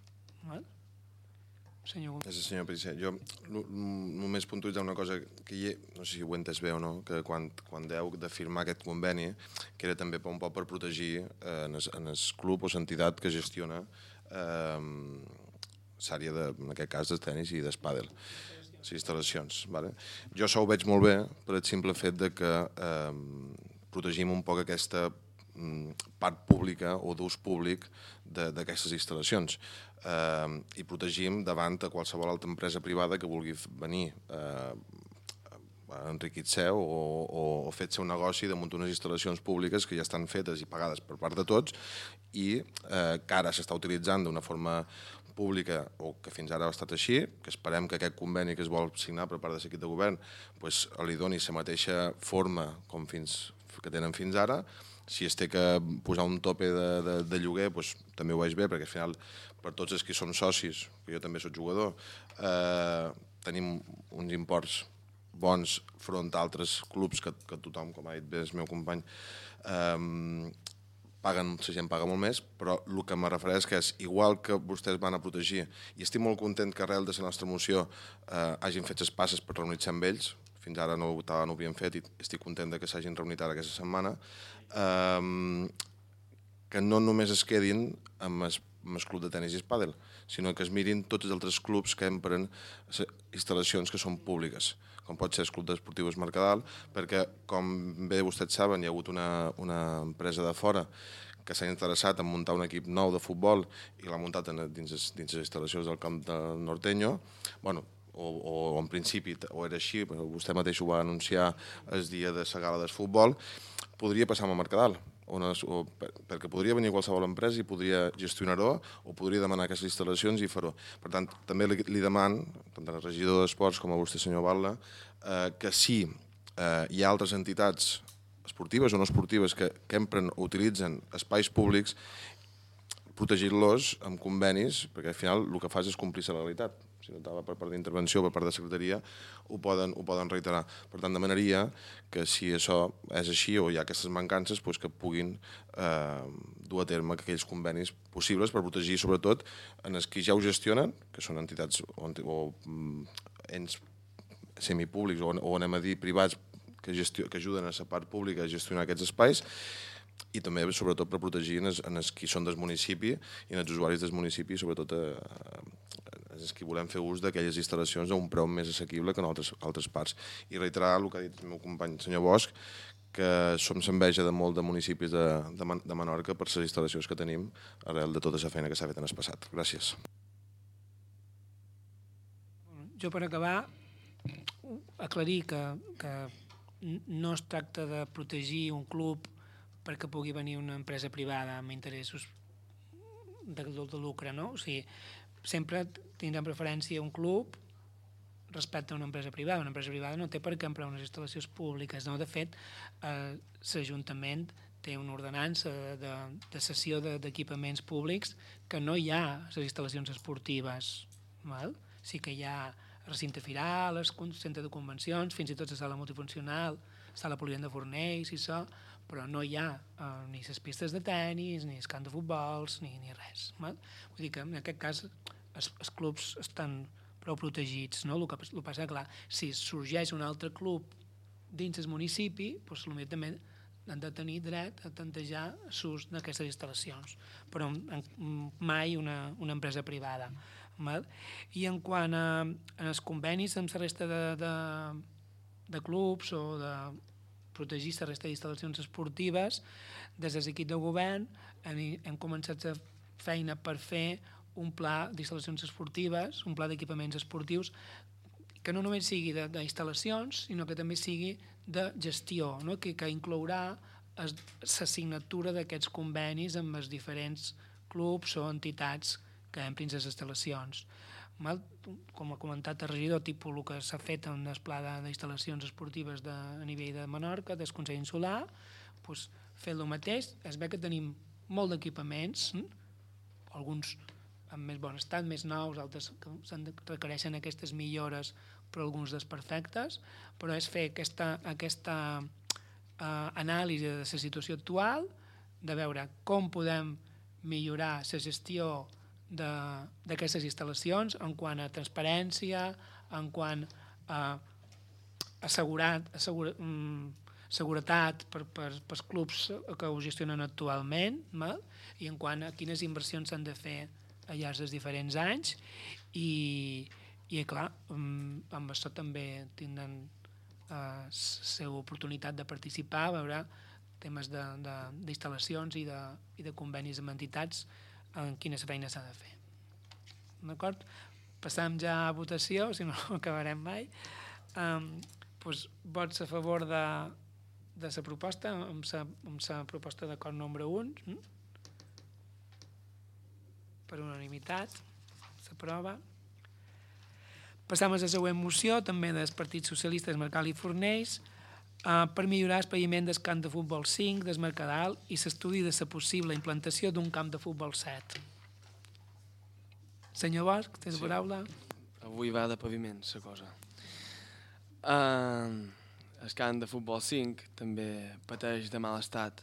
Senyor Pellicer, jo només puntualitzar una cosa que no sé si ho he entès bé o no, que quan deu de firmar aquest conveni, que era també un poc per protegir en el club o l'entitat que gestiona l'àrea, en aquest cas, de tenis i d'espàdel, les instal·lacions. Jo això ho veig molt bé per el simple fet que protegim un poc aquesta part pública o d'ús públic d'aquestes instal·lacions i protegim davant a qualsevol altra empresa privada que vulgui venir a enriquir-se o fer-se un negoci de muntar unes instal·lacions públiques que ja estan fetes i pagades per part de tots i que ara s'està utilitzant d'una forma pública o que fins ara ha estat així, que esperem que aquest conveni que es vol signar per part de l'equip de govern li doni la mateixa forma com que tenen fins ara. Si es té que posar un tope de lloguer, també ho veig bé, perquè al final, per tots els que som socis, que jo també soc jugador, tenim uns imports bons front a altres clubs que tothom, com ha dit bé el meu company, la gent paga molt més, però el que me refereix que és, igual que vostès van a protegir, i estic molt content que arrel de la nostra moció hagin fet les passes per reunir-se amb ells, fins ara no ho havien fet i estic content que s'hagin reunit ara aquesta setmana, que no només es quedin amb el club de tenis i espàdel, sinó que es mirin tots els altres clubs que empren instal·lacions que són públiques, com pot ser el Club d'Esportius Mercadal, perquè, com bé vostès saben, hi ha hagut una empresa de fora que s'ha interessat en muntar un equip nou de futbol i l'ha muntat dins les instal·lacions del camp del Norteño, o en principi o era així, però vostè mateix ho va anunciar el dia de la gala del futbol, podria passar amb el Mercadal, perquè podria venir qualsevol empresa i podria gestionar-ho o podria demanar aquestes instal·lacions i fer-ho. Per tant, també li demano, tant al regidor d'Esports com a vostè, senyor Batlle, que si hi ha altres entitats esportives o no esportives que empren o utilitzen espais públics, protegir-los amb convenis, perquè al final el que fas és complir la legalitat. Si no estava per part d'intervenció, per part de secretaria, ho poden reiterar. Per tant, demanaria que si això és així o hi ha aquestes mancances, que puguin dur a terme aquells convenis possibles per protegir, sobretot, en els que ja ho gestionen, que són entitats o ens semipúblics o anem a dir privats que ajuden a la part pública a gestionar aquests espais, i també sobretot per protegir els qui són del municipi i els usuaris del municipi, sobretot els qui volem fer ús d'aquelles instal·lacions a un preu més assequible que en altres parts. I reiterar el que ha dit el meu company senyor Bosch, que som l'enveja de molt de municipis de Menorca per les instal·lacions que tenim arrel de tota la feina que s'ha fet en el passat. Gràcies. Jo, per acabar, aclarir que no es tracta de protegir un club perquè pugui venir una empresa privada amb interessos de lucre, no? O sigui, sempre tindrem preferència un club respecte a una empresa privada. Una empresa privada no té per què emprar unes instal·lacions públiques, no? De fet, l'Ajuntament té una ordenança de cessió d'equipaments públics que no hi ha a les instal·lacions esportives, val? Sí que hi ha recinte firal, centre de convencions, fins i tot la sala multifuncional, sala polivalent de Fornells i això, però no hi ha ni les pistes de tennis, ni el camp de futbols, ni res. Val? Vull dir que en aquest cas els clubs estan prou protegits, no? El que passa, clar, si sorgeix un altre club dins el municipi, doncs potser també han de tenir dret a tantejar l'ús d'aquestes instal·lacions, però mai una empresa privada. Val? I en quant als convenis amb la resta de clubs o de protegir la resta d'instal·lacions esportives, des de l'equip de govern hem començat la feina per fer un pla d'instal·lacions esportives, un pla d'equipaments esportius, que no només sigui d'instal·lacions, sinó que també sigui de gestió, no? que inclourà la signatura d'aquests convenis amb els diferents clubs o entitats que emprin les instal·lacions. Com ha comentat el regidor, tipus el que s'ha fet en el pla d'instal·lacions esportives a nivell de Menorca, del Consell Insular, doncs fer el mateix. Es ve que tenim molt d'equipaments, alguns amb més bon estat, més nous, altres que requereixen aquestes millores, però alguns desperfectes, però és fer aquesta anàlisi de la situació actual, de veure com podem millorar la gestió d'aquestes instal·lacions en quant a transparència, en quant a seguretat pels clubs que ho gestionen actualment, i en quant a quines inversions s'han de fer al llarg dels diferents anys i clar, amb això també tindran la seva oportunitat de participar, a veure temes d'instal·lacions i de convenis amb entitats en quina feina s'ha de fer. D'acord? Passam ja a votació, si no acabarem mai. Vots a favor de la proposta, amb la proposta d'acord número 1, per unanimitat, s'aprova. Passam a la següent moció, també del Partit Socialista del Mercadal i Fornells, per millorar el paviment del camp de futbol 5 del Mercadal i l'estudi de la possible implantació d'un camp de futbol 7. Senyor Bosch, tens la paraula? Avui va de paviment, la cosa. El camp de futbol 5 també pateix de mal estat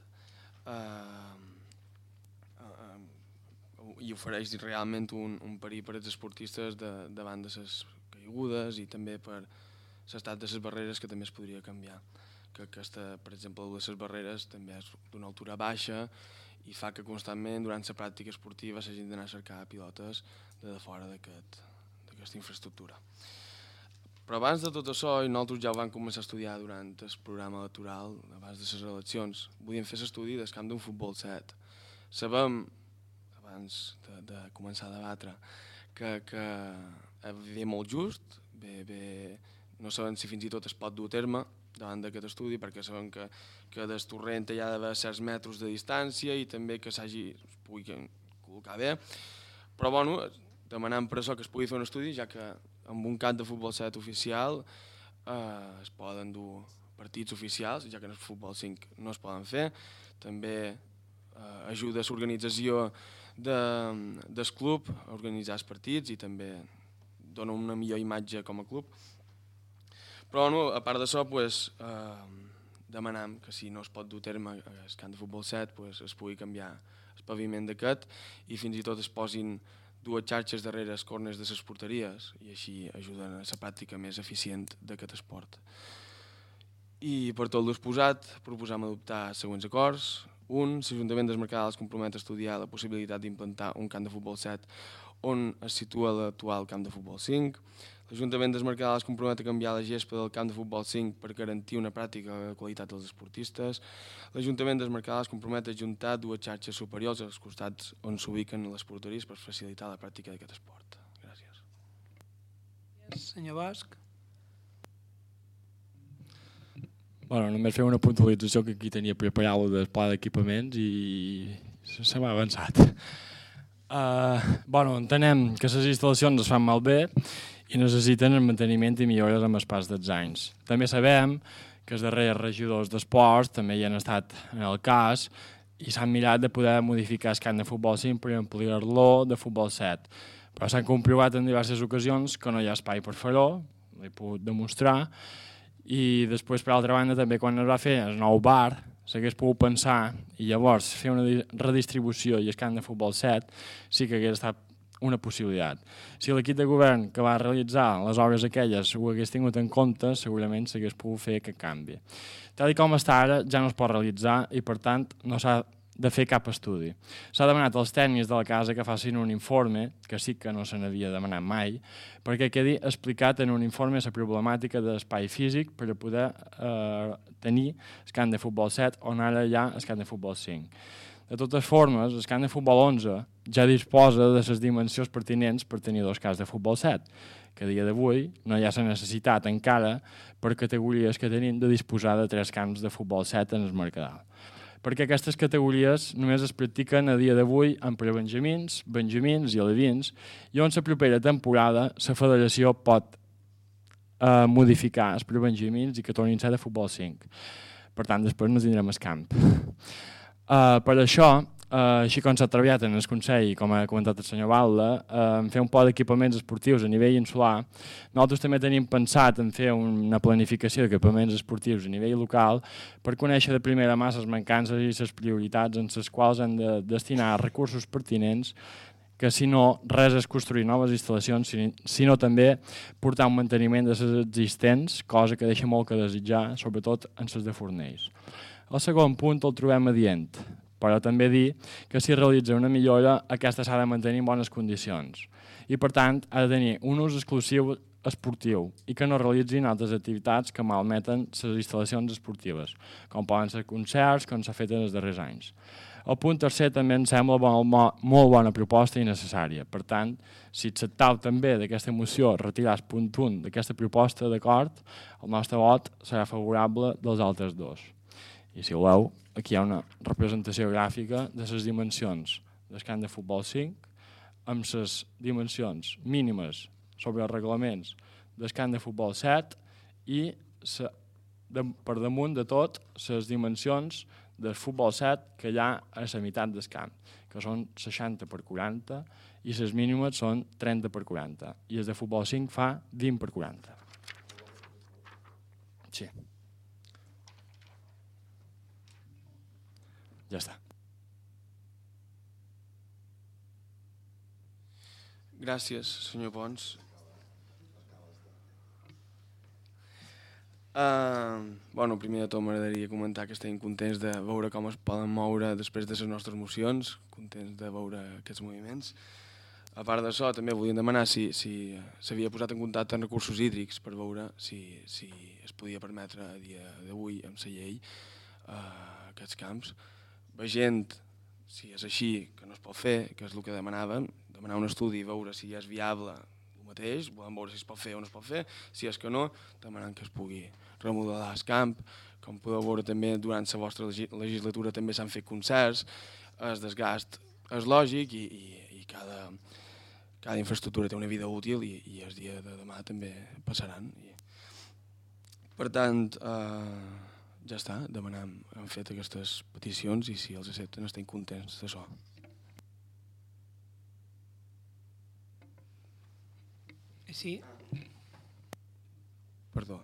i ofereix realment un perill per als esportistes davant de les caigudes i també per l'estat de les barreres, que també es podria canviar. Que aquesta, per exemple, de les barreres també és d'una altura baixa i fa que constantment durant la pràctica esportiva s'hagin d'anar a cercar pilotes de fora d'aquesta infraestructura. Però abans de tot això, i nosaltres ja ho vam començar a estudiar durant el programa electoral, abans de les eleccions, volíem fer l'estudi del camp d'un futbol 7. Sabem, abans de començar a debatre, que ve molt just, no sabem si fins i tot es pot dur a terme davant d'aquest estudi, perquè sabem que del torrent hi ha d'haver certs metres de distància i també que es pugui col·locar bé. Però bueno, demanem per això que es pugui fer un estudi, ja que amb un camp de futbol 7 oficial es poden dur partits oficials, ja que en el futbol 5 no es poden fer. També ajuda a l'organització del club a organitzar els partits i també dona una millor imatge com a club. Però a part d'això, demanem que si no es pot dur a terme el camp de futbol 7 es pugui canviar el paviment d'aquest i fins i tot es posin dues xarxes darrere els corners de les porteries i així ajuden a la pràctica més eficient d'aquest esport. I per tot l'exposat proposam adoptar els següents acords. 1. L'Ajuntament del Mercadal es compromet a estudiar la possibilitat d'implantar un camp de futbol 7 on es situa l'actual camp de futbol 5. L'Ajuntament del Mercadal es compromet a canviar la gespa del camp de futbol 5 per garantir una pràctica de qualitat dels esportistes. L'Ajuntament del Mercadal es compromet a ajuntar dues xarxes superiors als costats on s'ubiquen les porteries per facilitar la pràctica d'aquest esport. Gràcies. Senyor Bosch. Bueno, només fer una puntualització que aquí tenia preparat el pla d'equipaments i se m'ha avançat. Entenem que les instal·lacions es fan malbé i necessiten el manteniment i millores amb el pas dels anys. També sabem que els darrers regidors d'esports també hi han estat en el cas i s'han mirat de poder modificar el camp de futbol 5 per ampliar-lo de futbol 7. Però s'han comprovat en diverses ocasions que no hi ha espai per fer-ho, l'he pogut demostrar, i després, per altra banda, també quan es va fer el nou bar, s'hagués pogut pensar i llavors fer una redistribució i el camp de futbol 7 sí que hagués estat una possibilitat. Si l'equip de govern que va realitzar les obres aquelles ho hagués tingut en compte, segurament s'hagués pogut fer aquest canvi. Tal com està ara, ja no es pot realitzar i, per tant, no s'ha de fer cap estudi. S'ha demanat als tècnics de la casa que facin un informe, que sí que no se n'havia demanat mai, perquè quedi explicat en un informe la problemàtica de l'espai físic per a poder tenir el camp de futbol 7 on ara hi ha el camp de futbol 5. De totes formes, el camp de futbol 11 ja disposa de les dimensions pertinents per tenir dos camps de futbol 7, que a dia d'avui no hi ha la necessitat encara per categories que tenim de disposar de 3 camps de futbol 7 en el Mercadal. Perquè aquestes categories només es practiquen a dia d'avui en prebenjamins, benjamins i alevins, i on la propera temporada la federació pot modificar els prebenjamins i que tornin a ser de futbol 5. Per tant, després no tindrem el camp. Per això, així com s'ha treballat en el Consell, com ha comentat el senyor Balda, en fer un pla d'equipaments esportius a nivell insular, nosaltres també tenim pensat en fer una planificació d'equipaments esportius a nivell local per conèixer de primera mà les mancances i les prioritats en les quals han de destinar recursos pertinents, que si no, res és construir noves instal·lacions, sinó també portar un manteniment de les existents, cosa que deixa molt que desitjar, sobretot en les de Fornells. El segon punt el trobem adient, però també dir que si realitza una millora, aquesta s'ha de mantenir en bones condicions i, per tant, ha de tenir un ús exclusiu esportiu i que no realitzin altres activitats que malmeten les instal·lacions esportives, com poden ser concerts, com s'ha fet en els darrers anys. El punt tercer també em sembla molt bona proposta i necessària. Per tant, si acceptau també d'aquesta moció retirar el punt 1 d'aquesta proposta d'acord, el nostre vot serà favorable dels altres dos. I si voleu, aquí hi ha una representació gràfica de les dimensions del camp de futbol 5 amb les dimensions mínimes sobre els reglaments del camp de futbol 7 i per damunt de tot les dimensions del futbol 7 que hi ha a la meitat del camp, que són 60 per 40 i les mínimes són 30 per 40 i el de futbol 5 fa 20 per 40. Sí. Ja està. Gràcies, senyor Pons. Primer de tot m'agradaria comentar que estem contents de veure com es poden moure després de les nostres mocions, contents de veure aquests moviments. A part d'això, també volíem demanar si s'havia posat en contacte amb recursos hídrics per veure si es podia permetre a dia d'avui amb la llei aquests camps. Veient si és així, que no es pot fer, que és el que demanàvem, demanar un estudi i veure si ja és viable el mateix, volem veure si es pot fer o no es pot fer, si és que no, demanant que es pugui remodelar el camp. Com podeu veure també durant la vostra legislatura també s'han fet concerts, el desgast és lògic i cada infraestructura té una vida útil i el dia de demà també passaran. Per tant, ja està, hem fet aquestes peticions i si els accepten estem contents d'això. Sí. Perdó.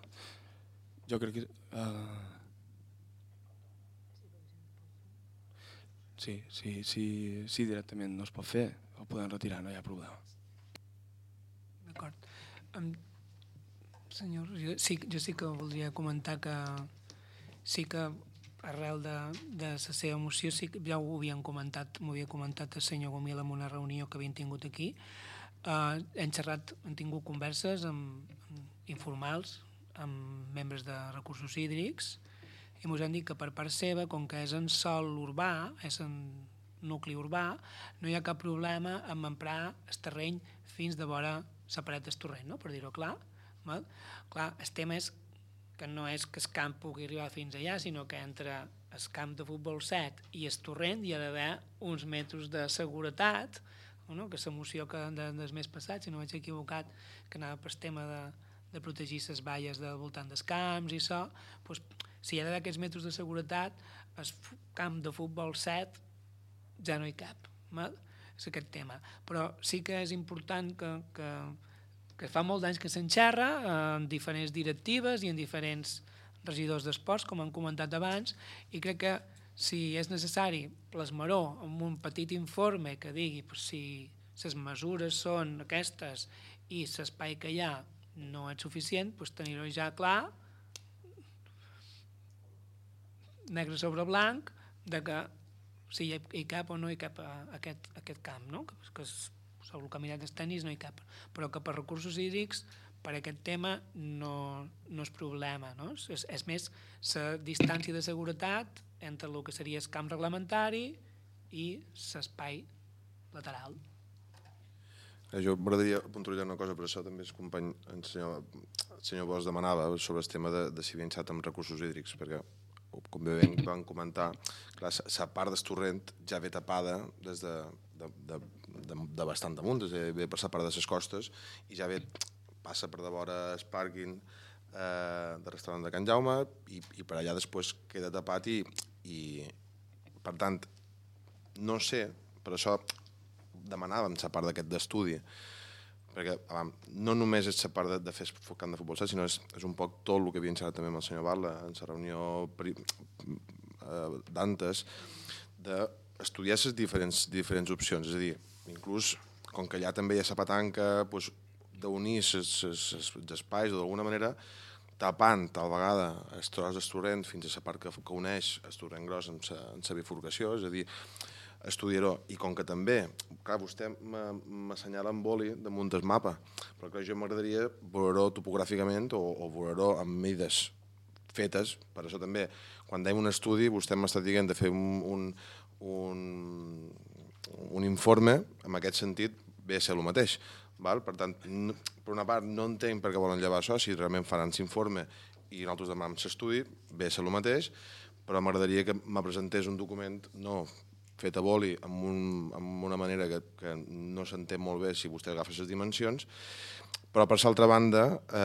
Jo crec que... si directament no es pot fer, ho podem retirar, no hi ha problema. D'acord. Senyor, jo sí que voldria comentar que sí que arrel de la seva moció, sí que ja m'ho havia comentat el senyor Gomil en una reunió que havien tingut aquí. Hem tingut converses informals amb membres de recursos hídrics i ens han dit que per part seva, com que és en sòl urbà, és en nucli urbà, no hi ha cap problema en emprar el terreny fins de vora la paret del torrent, no? Per dir-ho clar. Clar, el tema és que no és que el camp pugui arribar fins allà, sinó que entre el camp de futbol 7 i el torrent hi ha d'haver uns metres de seguretat, no? Que la moció del mes passat, si no vaig equivocat, que anava per tema de protegir les valles del voltant dels camps i això, doncs, si hi ha d'haver aquests metres de seguretat, el camp de futbol 7 ja no hi cap. És aquest tema. Però sí que és important que fa molt d'anys que s'enxerra en diferents directives i en diferents regidors d'esports, com han comentat abans, i crec que si és necessari plasmar-ho amb un petit informe que digui si les mesures són aquestes i l'espai que hi ha no és suficient, tenir-ho ja clar, negre sobre blanc, de que si hi cap o no hi cap aquest camp, no? Que sobre el caminat dels tenis no hi cap, però que per recursos hídrics per aquest tema no és problema, no? És més la distància de seguretat entre el que seria el camp reglamentari i l'espai lateral. Jo m'agradaria puntualitzar una cosa, per això també el company, el senyor Bosch demanava sobre el tema de si havia entrat amb recursos hídrics, perquè com bé van comentar, la part del torrent ja ve tapada des de bastant damunt, ve per la part de les costes i ja ve, passa per de vora el pàrquing del restaurant de Can Jaume i per allà després queda tapat i per tant no sé, per això demanàvem la part d'aquest d'estudi, perquè no només és la part de fer el camp de futbol, sinó és un poc tot el que havien xerrat també amb el senyor Barla en la reunió d'antes, d'estudiar les diferents opcions, és a dir, inclús com que allà també hi ha la petanca, d'unir els espais o d'alguna manera tapant tal vegada el tros del torrent fins a la part que uneix el torrent gros amb la bifurcació, és a dir, estudiar-ho. I com que també, clar, vostè m'assenyala amb boli damunt del mapa, però clar, jo m'agradaria veure-ho topogràficament o veure-ho amb mides fetes, per això també, quan dèiem un estudi, vostè m'està dient de fer un informe, en aquest sentit, ve a ser el mateix. Per tant, per una part, no entenc per què volen llevar això, si realment faran l'informe i nosaltres demanem l'estudi, ve a ser el mateix, però m'agradaria que me presentés un document no fet a boli amb una manera que no s'entén molt bé si vostè agafa les dimensions, però per l'altra banda,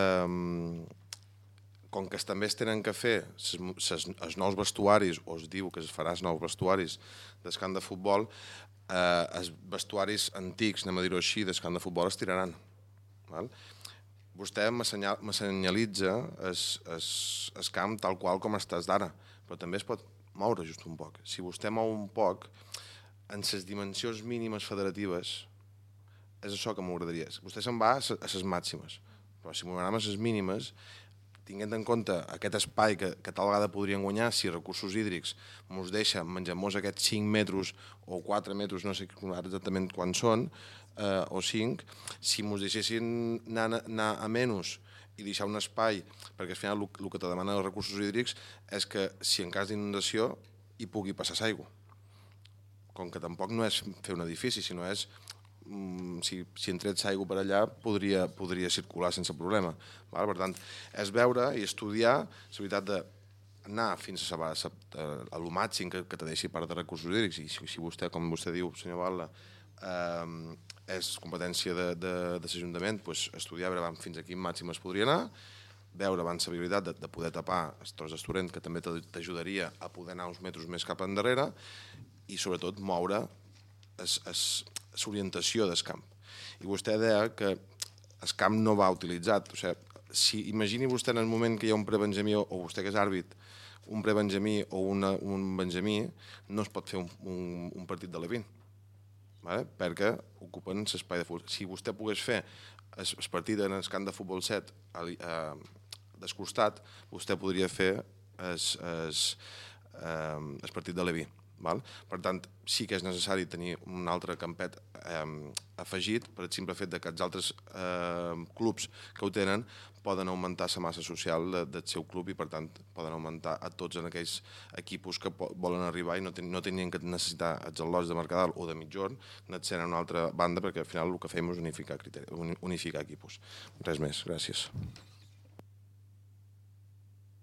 com que també es tenen que fer els nous vestuaris, o es diu que es farà els nous vestuaris del camp de futbol, els vestuaris antics, anem a dir-ho així, del camp de futbol es tiraran. Vostè m'assenyalitza el camp tal qual com estàs d'ara, però també es pot moure just un poc. Si vostè mou un poc, en les dimensions mínimes federatives, és això que m'agradaria. Vostè se'n va a les màximes, però si m'ho anem a les mínimes, tinguent en compte aquest espai que tal vegada podrien guanyar si recursos hídrics ens deixa menjar-nos aquests 5 metres o 4 metres, no sé exactament quan són, o 5, si ens deixessin anar a menys i deixar un espai, perquè al final el que te demana els recursos hídrics és que si en cas d'inundació hi pugui passar l'aigua. Com que tampoc no és fer un edifici, sinó és si entrets aigua per allà podria circular sense problema. Per tant, és veure i estudiar la veritat d'anar fins a lo màxim que te deixi part de recursos hídrics i si vostè, com vostè diu, senyor Batlle, és competència de l'Ajuntament, estudiar veure fins a quin màxim es podria anar, veure abans la viabilitat de poder tapar el tros del torrent, que també t'ajudaria a poder anar uns metres més cap endarrere i sobretot moure l'orientació del camp. I vostè deia que el camp no va utilitzat. O sigui, si imagini vostè en el moment que hi ha un prebenjamí o vostè que és àrbit, un prebenjamí o un benjamí no es pot fer un partit de l'E20, vale? Perquè ocupen l'espai de futbol. Si vostè pogués fer el partit en el camp de futbol 7 descostat, vostè podria fer el partit de l'E20. Val? Per tant, sí que és necessari tenir un altre campet afegit per el simple fet que els altres clubs que ho tenen poden augmentar la massa social del seu club i per tant poden augmentar a tots en aquells equipos que volen arribar i no tenien que necessitar els al·lots de Mercadal o de Mitjorn, anar-se'n a una altra banda perquè al final el que fem és unificar equipos. Res més, gràcies.